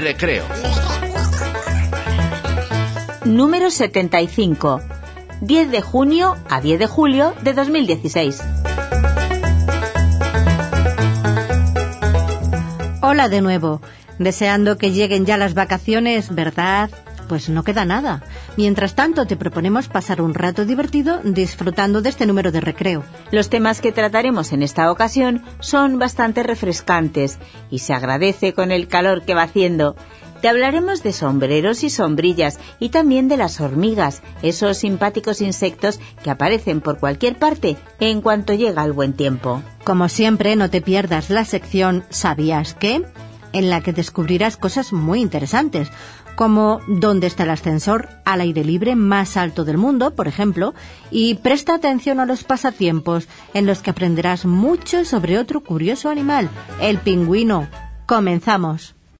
Recreo. Número 75. 10 de junio a 10 de julio de 2016. Hola de nuevo. Deseando que lleguen ya las vacaciones, ¿verdad? Pues no queda nada. Mientras tanto, te proponemos pasar un rato divertido disfrutando de este número de Recreo. Los temas que trataremos en esta ocasión son bastante refrescantes y se agradece con el calor que va haciendo. Te hablaremos de sombreros y sombrillas y también de las hormigas, esos simpáticos insectos que aparecen por cualquier parte en cuanto llega el buen tiempo. Como siempre, no te pierdas la sección ¿Sabías qué?, en la que descubrirás cosas muy interesantes, como dónde está el ascensor al aire libre más alto del mundo, por ejemplo, y presta atención a los pasatiempos, en los que aprenderás mucho sobre otro curioso animal, el pingüino. ¡Comenzamos!